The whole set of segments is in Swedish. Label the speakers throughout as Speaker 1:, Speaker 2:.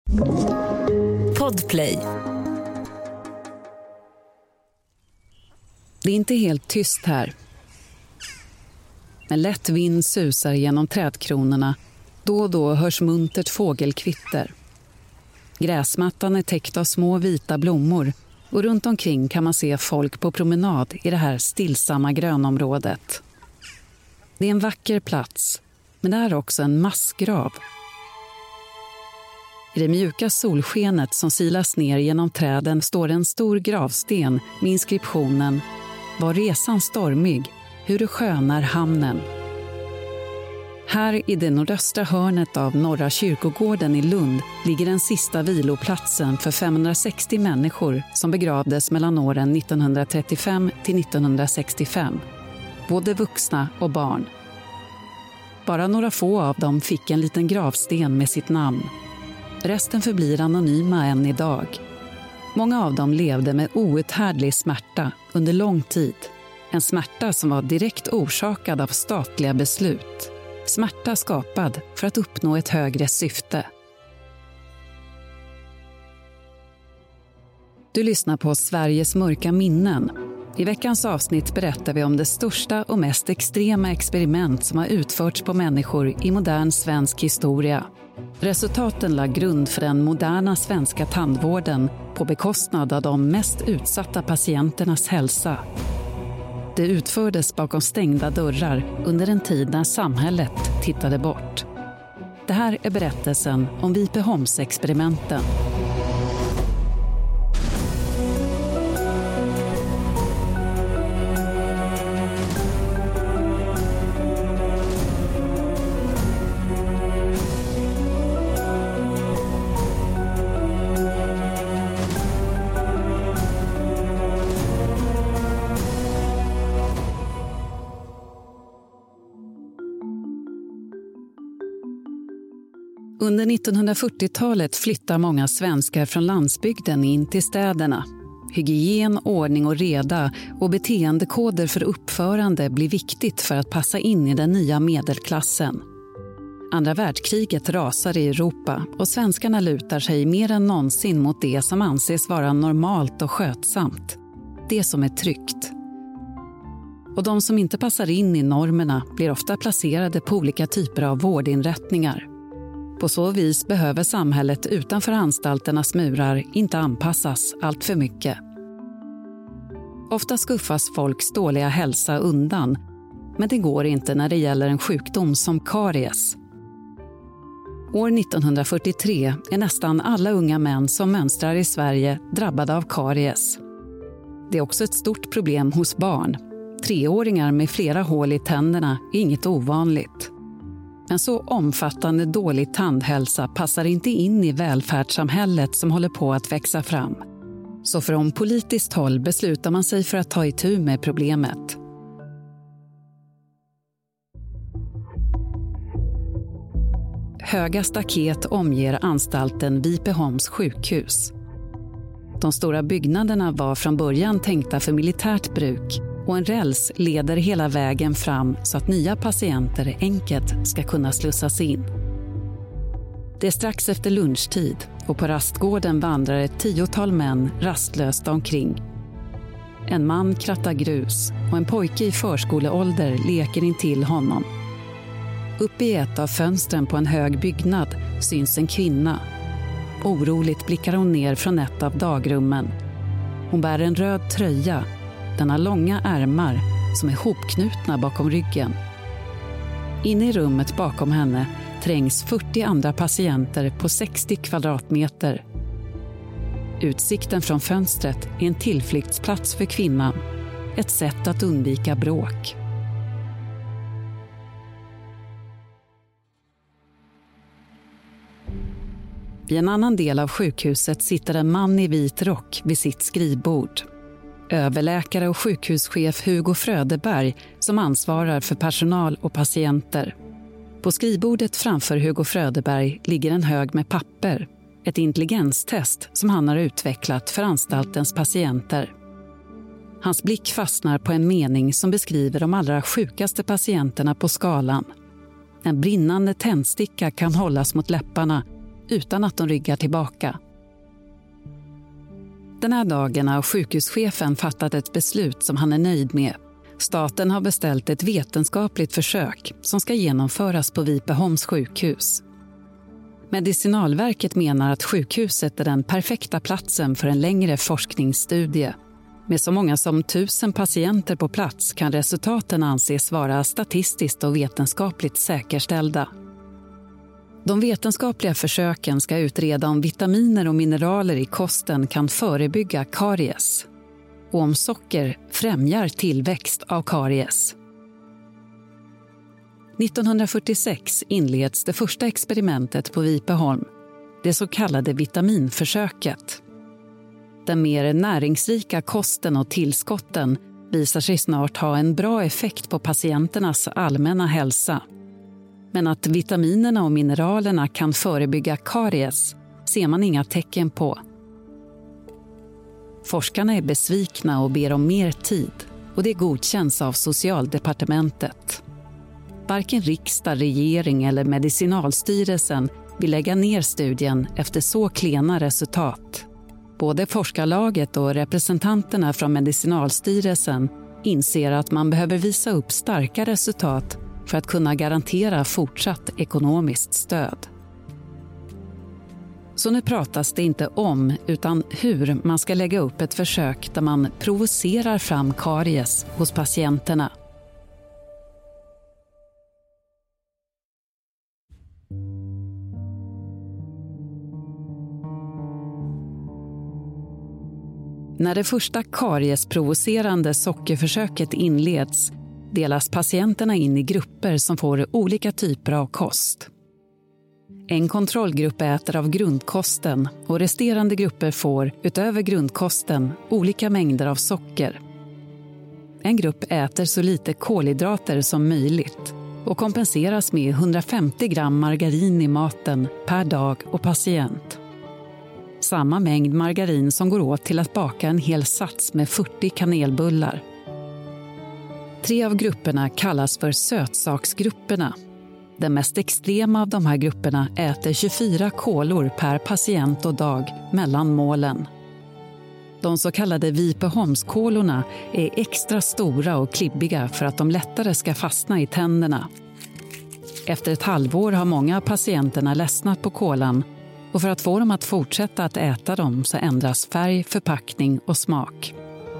Speaker 1: Podplay. Det är inte helt tyst här. En lätt vind susar genom trädkronorna. Då och då hörs muntert fågelkvitter. Gräsmattan är täckt av små vita blommor och runt omkring kan man se folk på promenad i det här stillsamma grönområdet. Det är en vacker plats, men det är också en massgrav. I det mjuka solskenet som silas ner genom träden står en stor gravsten med inskriptionen "Var resan stormig, hur du skönar hamnen". Här i det nordöstra hörnet av Norra kyrkogården i Lund ligger den sista viloplatsen för 560 människor som begravdes mellan åren 1935 till 1965. Både vuxna och barn. Bara några få av dem fick en liten gravsten med sitt namn. Resten förblir anonyma än idag. Många av dem levde med outhärdlig smärta under lång tid. En smärta som var direkt orsakad av statliga beslut. Smärta skapad för att uppnå ett högre syfte. Du lyssnar på Sveriges mörka minnen. I veckans avsnitt berättar vi om det största och mest extrema experiment som har utförts på människor i modern svensk historia. Resultaten la grund för den moderna svenska tandvården på bekostnad av de mest utsatta patienternas hälsa. Det utfördes bakom stängda dörrar under en tid när samhället tittade bort. Det här är berättelsen om Vipeholmsexperimenten. Under 1940-talet flyttar många svenskar från landsbygden in till städerna. Hygien, ordning och reda och beteendekoder för uppförande blir viktigt för att passa in i den nya medelklassen. Andra världskriget rasar i Europa och svenskarna lutar sig mer än någonsin mot det som anses vara normalt och skötsamt. Det som är tryggt. Och de som inte passar in i normerna blir ofta placerade på olika typer av vårdinrättningar. På så vis behöver samhället utanför anstalternas murar inte anpassas allt för mycket. Ofta skuffas folks dåliga hälsa undan, men det går inte när det gäller en sjukdom som karies. År 1943 är nästan alla unga män som mönstrar i Sverige drabbade av karies. Det är också ett stort problem hos barn. 3-åringar med flera hål i tänderna är inget ovanligt. Men så omfattande dålig tandhälsa passar inte in i välfärdssamhället som håller på att växa fram. Så från politiskt håll beslutar man sig för att ta itu med problemet. Höga staket omger anstalten Vipeholms sjukhus. De stora byggnaderna var från början tänkta för militärt bruk och en räls leder hela vägen fram så att nya patienter enkelt ska kunna slussas in. Det är strax efter lunchtid och på rastgården vandrar ett 10-tal män rastlöst omkring. En man krattar grus och en pojke i förskoleålder leker intill honom. Uppe i ett av fönstren på en hög byggnad syns en kvinna. Oroligt blickar hon ner från ett av dagrummen. Hon bär en röd tröja. Den har långa ärmar som är hopknutna bakom ryggen. Inne i rummet bakom henne trängs 40 andra patienter på 60 kvadratmeter. Utsikten från fönstret är en tillflyktsplats för kvinnan. Ett sätt att undvika bråk. I en annan del av sjukhuset sitter en man i vit rock vid sitt skrivbord. Överläkare och sjukhuschef Hugo Fröderberg som ansvarar för personal och patienter. På skrivbordet framför Hugo Fröderberg ligger en hög med papper. Ett intelligenstest som han har utvecklat för anstaltens patienter. Hans blick fastnar på en mening som beskriver de allra sjukaste patienterna på skalan. En brinnande tändsticka kan hållas mot läpparna utan att de ryggar tillbaka. Den här dagen har sjukhuschefen fattat ett beslut som han är nöjd med. Staten har beställt ett vetenskapligt försök som ska genomföras på Vipeholms sjukhus. Medicinalverket menar att sjukhuset är den perfekta platsen för en längre forskningsstudie. Med så många som 1000 patienter på plats kan resultaten anses vara statistiskt och vetenskapligt säkerställda. De vetenskapliga försöken ska utreda om vitaminer och mineraler i kosten kan förebygga karies och om socker främjar tillväxt av karies. 1946 inleds det första experimentet på Vipeholm, det så kallade vitaminförsöket. Den mer näringsrika kosten och tillskotten visar sig snart ha en bra effekt på patienternas allmänna hälsa. Men att vitaminerna och mineralerna kan förebygga karies ser man inga tecken på. Forskarna är besvikna och ber om mer tid, och det godkänns av Socialdepartementet. Varken riksdag, regering eller Medicinalstyrelsen vill lägga ner studien efter så klena resultat. Både forskarlaget och representanterna från Medicinalstyrelsen inser att man behöver visa upp starka resultat för att kunna garantera fortsatt ekonomiskt stöd. Så nu pratas det inte om utan hur man ska lägga upp ett försök där man provocerar fram karies hos patienterna. När det första kariesprovocerande sockerförsöket inleds delas patienterna in i grupper som får olika typer av kost. En kontrollgrupp äter av grundkosten och resterande grupper får, utöver grundkosten, olika mängder av socker. En grupp äter så lite kolhydrater som möjligt och kompenseras med 150 gram margarin i maten per dag och patient. Samma mängd margarin som går åt till att baka en hel sats med 40 kanelbullar. 3 av grupperna kallas för sötsaksgrupperna. Den mest extrema av de här grupperna äter 24 kolor per patient och dag mellan målen. De så kallade Vipeholmskolorna är extra stora och klibbiga för att de lättare ska fastna i tänderna. Efter ett halvår har många av patienterna ledsnat på kolan, och för att få dem att fortsätta att äta dem så ändras färg, förpackning och smak.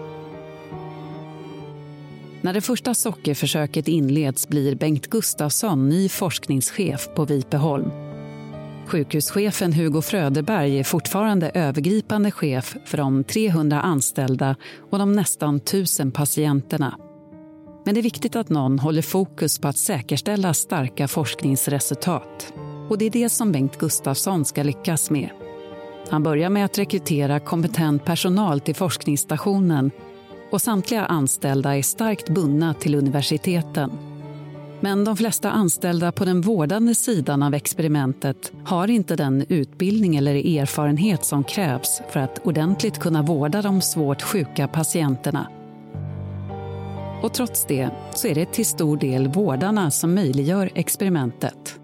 Speaker 1: När det första sockerförsöket inleds blir Bengt Gustafsson ny forskningschef på Vipeholm. Sjukhuschefen Hugo Fröderberg är fortfarande övergripande chef för de 300 anställda och de nästan 1000 patienterna. Men det är viktigt att någon håller fokus på att säkerställa starka forskningsresultat. Och det är det som Bengt Gustafsson ska lyckas med. Han börjar med att rekrytera kompetent personal till forskningsstationen och samtliga anställda är starkt bundna till universiteten. Men de flesta anställda på den vårdande sidan av experimentet har inte den utbildning eller erfarenhet som krävs för att ordentligt kunna vårda de svårt sjuka patienterna. Och trots det så är det till stor del vårdarna som möjliggör experimentet.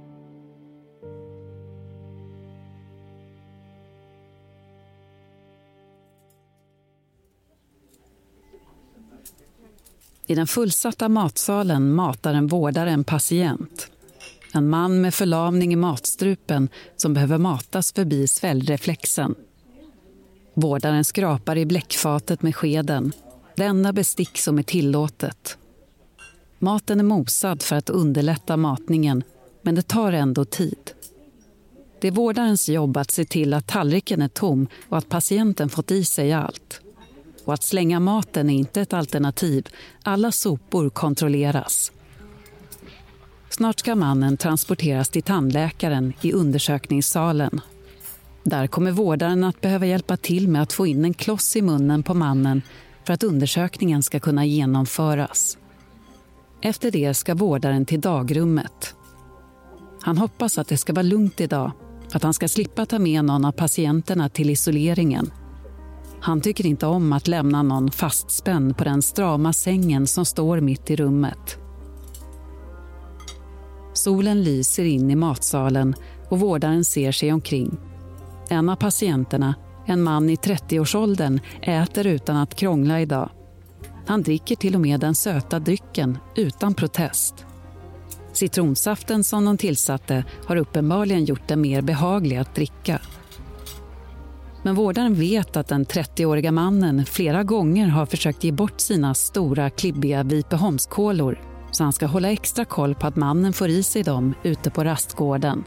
Speaker 1: I den fullsatta matsalen matar en vårdare en patient. En man med förlamning i matstrupen som behöver matas förbi sväljreflexen. Vårdaren skrapar i bläckfatet med skeden, det enda bestick som är tillåtet. Maten är mosad för att underlätta matningen, men det tar ändå tid. Det är vårdarens jobb att se till att tallriken är tom och att patienten fått i sig allt. Och att slänga maten är inte ett alternativ. Alla sopor kontrolleras. Snart ska mannen transporteras till tandläkaren i undersökningssalen. Där kommer vårdaren att behöva hjälpa till med att få in en kloss i munnen på mannen för att undersökningen ska kunna genomföras. Efter det ska vårdaren till dagrummet. Han hoppas att det ska vara lugnt idag, att han ska slippa ta med någon av patienterna till isoleringen. Han tycker inte om att lämna någon fastspänd på den strama sängen som står mitt i rummet. Solen lyser in i matsalen och vårdaren ser sig omkring. En av patienterna, en man i 30-årsåldern, äter utan att krångla idag. Han dricker till och med den söta drycken utan protest. Citronsaften som de tillsatte har uppenbarligen gjort det mer behaglig att dricka. Men vårdaren vet att den 30-åriga mannen flera gånger har försökt ge bort sina stora klibbiga Vipeholmskolor, så han ska hålla extra koll på att mannen får i sig dem ute på rastgården.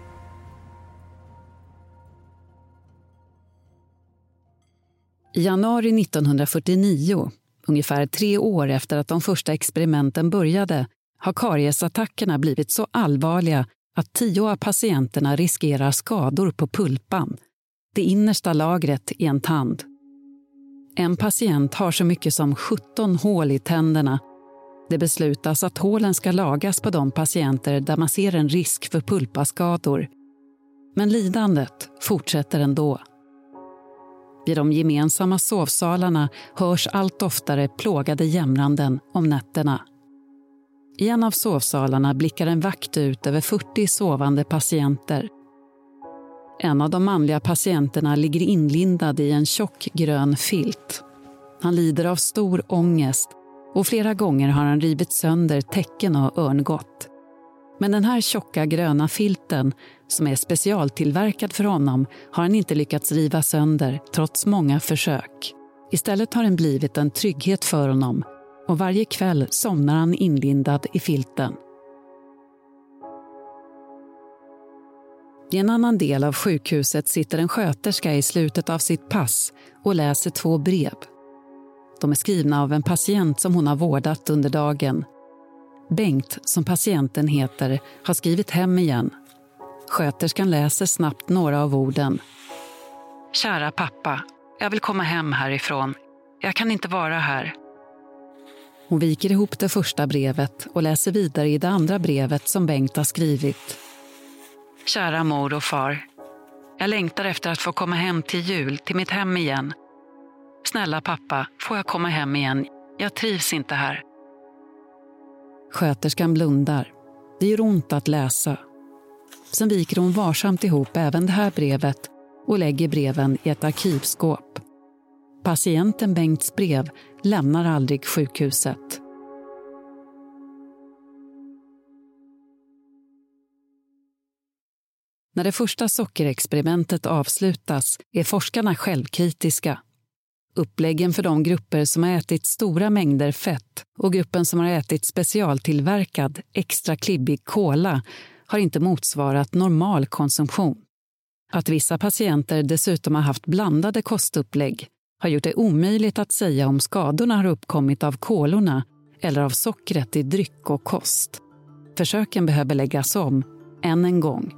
Speaker 1: I januari 1949, ungefär 3 år efter att de första experimenten började, har kariesattackerna blivit så allvarliga att 10 av patienterna riskerar skador på pulpan, det innersta lagret i en tand. En patient har så mycket som 17 hål i tänderna. Det beslutas att hålen ska lagas på de patienter där man ser en risk för pulpaskador. Men lidandet fortsätter ändå. Vid de gemensamma sovsalarna hörs allt oftare plågade jämranden om nätterna. I en av sovsalarna blickar en vakt ut över 40 sovande patienter. En av de manliga patienterna ligger inlindad i en tjock grön filt. Han lider av stor ångest och flera gånger har han rivit sönder täcken och örngott. Men den här tjocka gröna filten, som är specialtillverkad för honom, har han inte lyckats riva sönder trots många försök. Istället har den blivit en trygghet för honom och varje kväll somnar han inlindad i filten. I en annan del av sjukhuset sitter en sköterska i slutet av sitt pass och läser 2 brev. De är skrivna av en patient som hon har vårdat under dagen. Bengt, som patienten heter, har skrivit hem igen. Sköterskan läser snabbt några av orden. Kära pappa, jag vill komma hem härifrån. Jag kan inte vara här. Hon viker ihop det första brevet och läser vidare i det andra brevet som Bengt har skrivit. Kära mor och far, jag längtar efter att få komma hem till jul, till mitt hem igen. Snälla pappa, får jag komma hem igen? Jag trivs inte här. Sköterskan blundar. Det gör ont att läsa. Sen viker hon varsamt ihop även det här brevet och lägger breven i ett arkivskåp. Patienten Bengts brev lämnar aldrig sjukhuset. När det första sockerexperimentet avslutas är forskarna självkritiska. Uppläggen för de grupper som har ätit stora mängder fett och gruppen som har ätit specialtillverkad, extra klibbig kola har inte motsvarat normal konsumtion. Att vissa patienter dessutom har haft blandade kostupplägg har gjort det omöjligt att säga om skadorna har uppkommit av kolorna eller av sockret i dryck och kost. Försöken behöver läggas om, än en gång.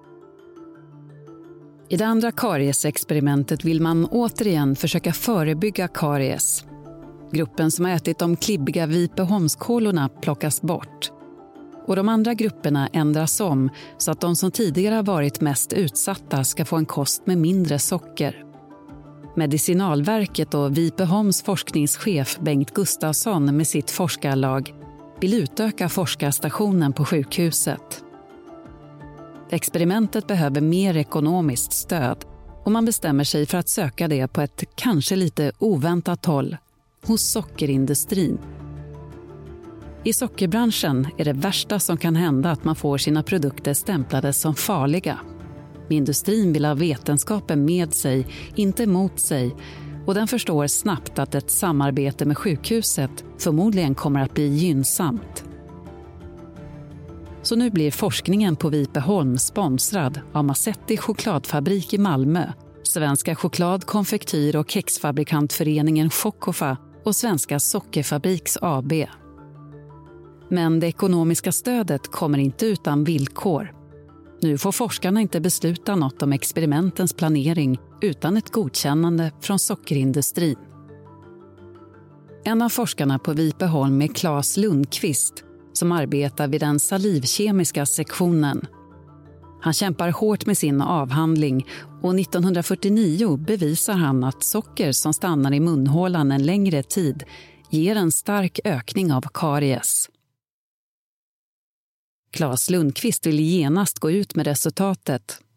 Speaker 1: I det andra kariesexperimentet vill man återigen försöka förebygga karies. Gruppen som har ätit de klibbiga Vipeholmskolorna plockas bort. Och de andra grupperna ändras om så att de som tidigare har varit mest utsatta ska få en kost med mindre socker. Medicinalverket och Vipeholms forskningschef Bengt Gustafsson med sitt forskarlag vill utöka forskarstationen på sjukhuset. Experimentet behöver mer ekonomiskt stöd och man bestämmer sig för att söka det på ett kanske lite oväntat håll, hos sockerindustrin. I sockerbranschen är det värsta som kan hända att man får sina produkter stämplade som farliga. Industrin vill ha vetenskapen med sig, inte mot sig, och den förstår snabbt att ett samarbete med sjukhuset förmodligen kommer att bli gynnsamt. Så nu blir forskningen på Vipeholm sponsrad av Massetti chokladfabrik i Malmö, Svenska choklad-, konfektyr- och kexfabrikantföreningen Chocofa och Svenska Sockerfabriks AB. Men det ekonomiska stödet kommer inte utan villkor. Nu får forskarna inte besluta något om experimentens planering utan ett godkännande från sockerindustrin. En av forskarna på Vipeholm är Claes Lundqvist som arbetar vid den salivkemiska sektionen. Han kämpar hårt med sin avhandling och 1949 bevisar han att socker som stannar i munhålan en längre tid ger en stark ökning av karies. Claes Lundqvist vill genast gå ut med resultatet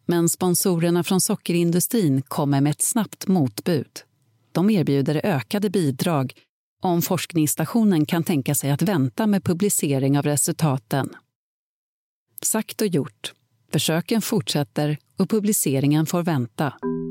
Speaker 1: Men sponsorerna från sockerindustrin kommer med ett snabbt motbud. De erbjuder ökade bidrag om forskningsstationen kan tänka sig att vänta med publicering av resultaten. Sagt och gjort. Försöken fortsätter och publiceringen får vänta.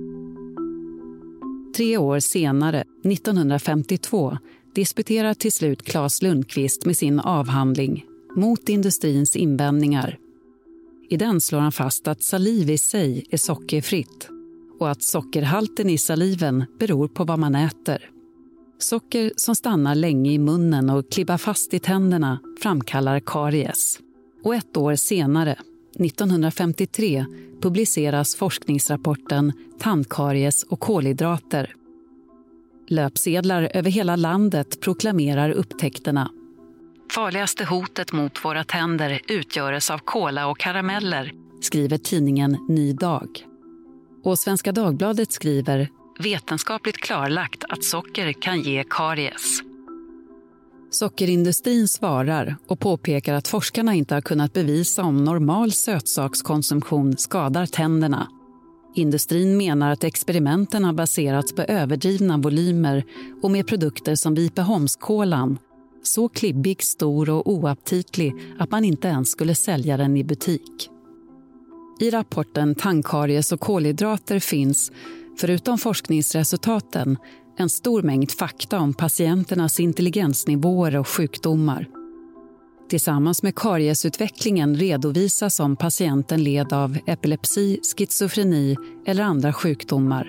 Speaker 1: 3 år senare, 1952, disputerar till slut Claes Lundqvist med sin avhandling Mot industrins invändningar. I den slår han fast att saliv i sig är sockerfritt och att sockerhalten i saliven beror på vad man äter. Socker som stannar länge i munnen och klibbar fast i tänderna framkallar karies. Och 1 år senare, 1953, publiceras forskningsrapporten Tandkaries och kolhydrater. Löpsedlar över hela landet proklamerar upptäckterna. Farligaste hotet mot våra tänder utgöres av kola och karameller, skriver tidningen Ny Dag. Och Svenska Dagbladet skriver vetenskapligt klarlagt att socker kan ge karies. Sockerindustrin svarar och påpekar att forskarna inte har kunnat bevisa om normal sötsakskonsumtion skadar tänderna. Industrin menar att experimenten har baserats på överdrivna volymer och med produkter som Vipeholmskolan, så klibbig, stor och oaptitlig att man inte ens skulle sälja den i butik. I rapporten Tandkaries och kolhydrater finns, förutom forskningsresultaten, en stor mängd fakta om patienternas intelligensnivåer och sjukdomar. Tillsammans med kariesutvecklingen redovisas om patienten led av epilepsi, schizofreni eller andra sjukdomar.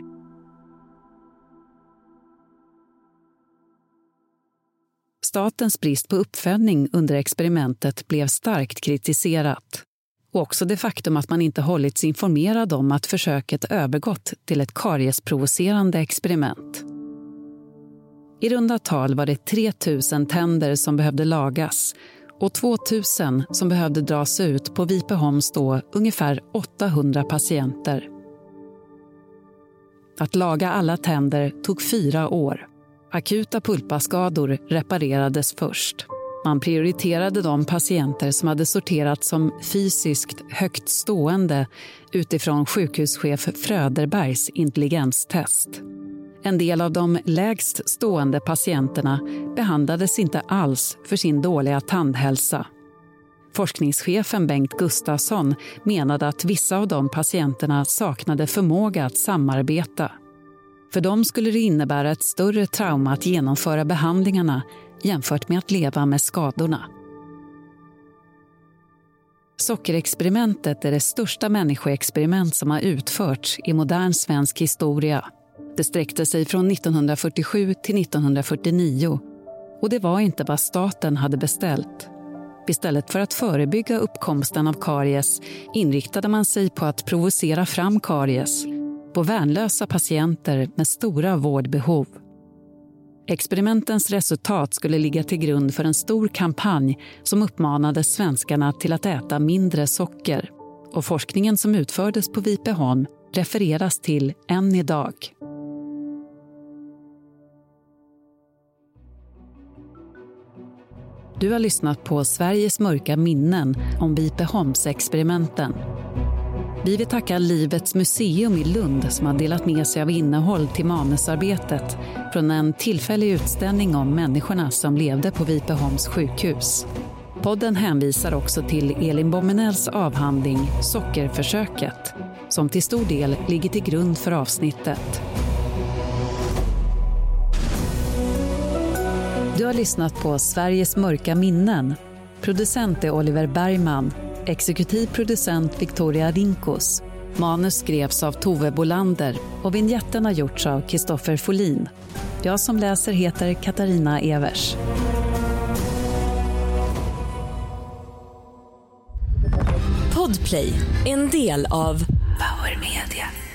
Speaker 1: Statens brist på uppföljning under experimentet blev starkt kritiserat. Och också det faktum att man inte hållits informerad om att försöket övergått till ett kariesprovocerande experiment. I runda tal var det 3 000 tänder som behövde lagas och 2 000 som behövde dras ut på Vipeholms då ungefär 800 patienter. Att laga alla tänder tog 4 år. Akuta pulpaskador reparerades först. Man prioriterade de patienter som hade sorterats som fysiskt högt stående utifrån sjukhuschef Fröderbergs intelligenstest. En del av de lägst stående patienterna behandlades inte alls för sin dåliga tandhälsa. Forskningschefen Bengt Gustafsson menade att vissa av de patienterna saknade förmåga att samarbeta. För dem skulle det innebära ett större trauma att genomföra behandlingarna jämfört med att leva med skadorna. Sockerexperimentet är det största människoexperiment som har utförts i modern svensk historia. Det sträckte sig från 1947 till 1949 och det var inte vad staten hade beställt. Istället för att förebygga uppkomsten av karies inriktade man sig på att provocera fram karies på värnlösa patienter med stora vårdbehov. Experimentens resultat skulle ligga till grund för en stor kampanj som uppmanade svenskarna till att äta mindre socker. Och forskningen som utfördes på Vipeholm refereras till än idag. Du har lyssnat på Sveriges mörka minnen om Vipeholmsexperimenten. Vi vill tacka Livets museum i Lund som har delat med sig av innehåll till manusarbetet från en tillfällig utställning om människorna som levde på Vipeholms sjukhus. Podden hänvisar också till Elin Bommenells avhandling Sockerförsöket som till stor del ligger till grund för avsnittet. Du har lyssnat på Sveriges mörka minnen. Producent är Oliver Bergman. Exekutiv producent Victoria Rinkos. Manus skrevs av Tove Bolander och vignetten har gjorts av Kristoffer Folin. Jag som läser heter Katarina Evers.
Speaker 2: Podplay, en del av Power Media.